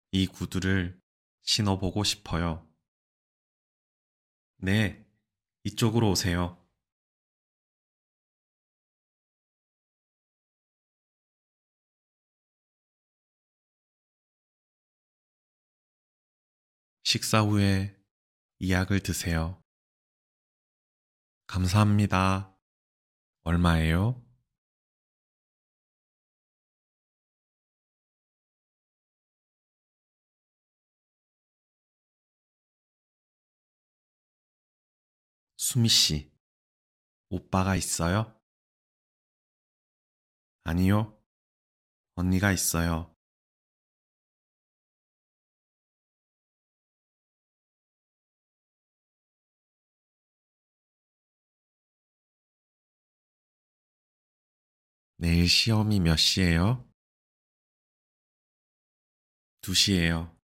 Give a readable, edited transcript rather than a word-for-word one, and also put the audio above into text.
이 구두를 신어보고 싶어요. 네, 이쪽으로 오세요. 식사 후에 이 약을 드세요. 감사합니다. 얼마예요? 수미 씨, 오빠가 있어요? 아니요, 언니가 있어요. 내일 시험이 몇 시예요? 2시예요.